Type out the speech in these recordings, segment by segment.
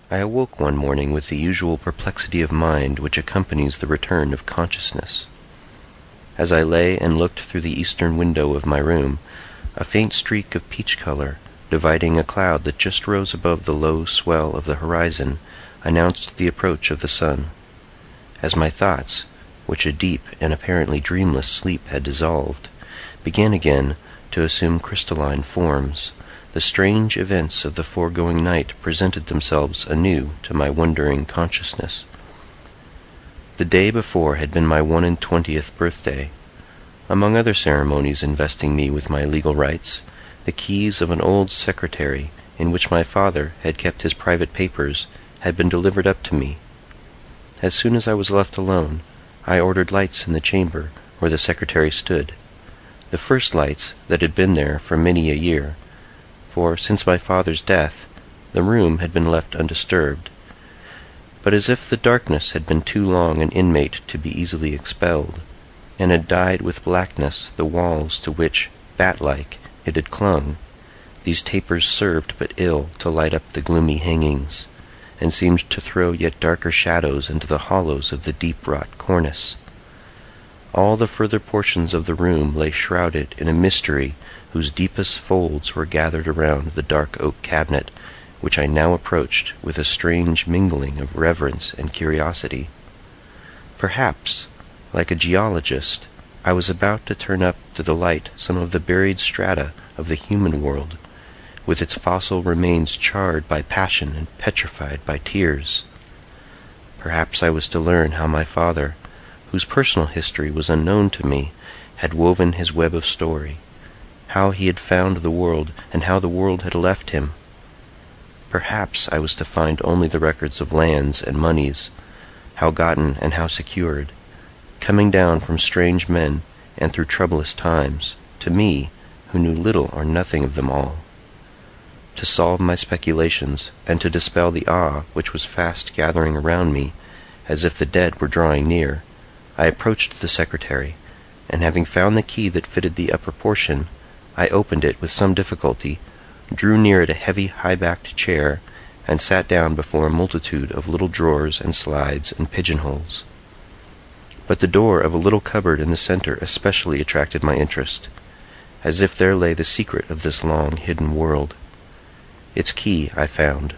I awoke one morning with the usual perplexity of mind which accompanies the return of consciousness. As I lay and looked through the eastern window of my room, a faint streak of peach color, dividing a cloud that just rose above the low swell of the horizon, announced the approach of the sun. As my thoughts, which a deep and apparently dreamless sleep had dissolved, began again to assume crystalline forms, the strange events of the foregoing night presented themselves anew to my wondering consciousness. The day before had been my 21st birthday. Among other ceremonies investing me with my legal rights, the keys of an old secretary, in which my father had kept his private papers, had been delivered up to me. As soon as I was left alone, I ordered lights in the chamber where the secretary stood, the first lights that had been there for many a year, for since my father's death the room had been left undisturbed. But as if the darkness had been too long an inmate to be easily expelled, and had dyed with blackness the walls to which, bat-like, it had clung, these tapers served but ill to light up the gloomy hangings, and seemed to throw yet darker shadows into the hollows of the deep-wrought cornice. All the further portions of the room lay shrouded in a mystery whose deepest folds were gathered around the dark oak cabinet, which I now approached with a strange mingling of reverence and curiosity. Perhaps, like a geologist, I was about to turn up to the light some of the buried strata of the human world, with its fossil remains charred by passion and petrified by tears. Perhaps I was to learn how my father, whose personal history was unknown to me, had woven his web of story, how he had found the world and how the world had left him. Perhaps I was to find only the records of lands and moneys, how gotten and how secured, coming down from strange men and through troublous times, to me, who knew little or nothing of them all. To solve my speculations, and to dispel the awe which was fast gathering around me, as if the dead were drawing near, I approached the secretary, and having found the key that fitted the upper portion, I opened it with some difficulty, drew near it a heavy high-backed chair, and sat down before a multitude of little drawers and slides and pigeonholes. But the door of a little cupboard in the center especially attracted my interest, as if there lay the secret of this long-hidden world. Its key I found.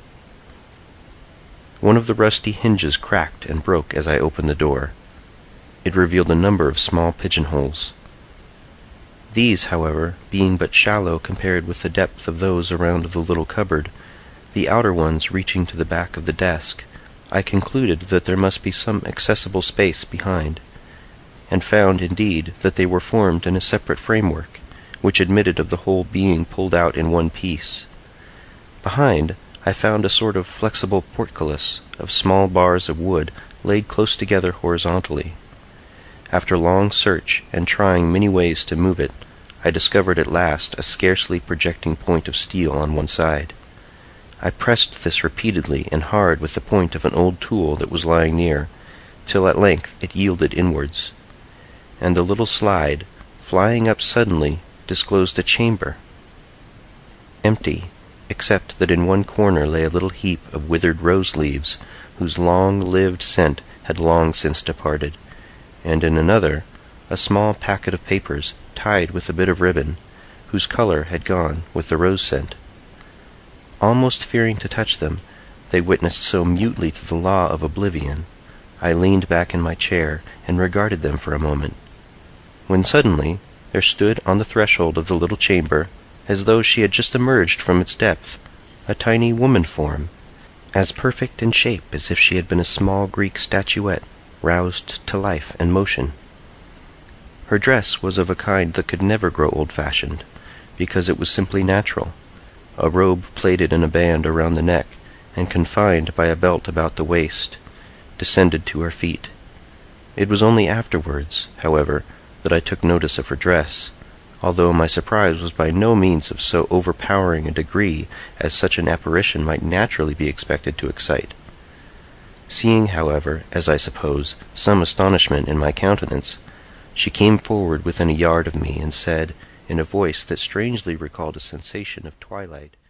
One of the rusty hinges cracked and broke as I opened the door. It revealed a number of small pigeonholes. These, however, being but shallow compared with the depth of those around the little cupboard, the outer ones reaching to the back of the desk, I concluded that there must be some accessible space behind, and found, indeed, that they were formed in a separate framework, which admitted of the whole being pulled out in one piece. Behind, I found a sort of flexible portcullis of small bars of wood laid close together horizontally. After long search and trying many ways to move it, I discovered at last a scarcely projecting point of steel on one side. I pressed this repeatedly and hard with the point of an old tool that was lying near, till at length it yielded inwards, and the little slide, flying up suddenly, disclosed a chamber, empty, except that in one corner lay a little heap of withered rose-leaves, whose long-lived scent had long since departed, and in another a small packet of papers tied with a bit of ribbon, whose color had gone with the rose scent. Almost fearing to touch them, they witnessed so mutely to the law of oblivion, I leaned back in my chair and regarded them for a moment, when suddenly there stood on the threshold of the little chamber, as though she had just emerged from its depth, a tiny woman form, as perfect in shape as if she had been a small Greek statuette roused to life and motion. Her dress was of a kind that could never grow old-fashioned, because it was simply natural, a robe plaited in a band around the neck and confined by a belt about the waist, descended to her feet. It was only afterwards, however, that I took notice of her dress, although my surprise was by no means of so overpowering a degree as such an apparition might naturally be expected to excite. Seeing, however, as I suppose, some astonishment in my countenance, she came forward within a yard of me and said, in a voice that strangely recalled a sensation of twilight,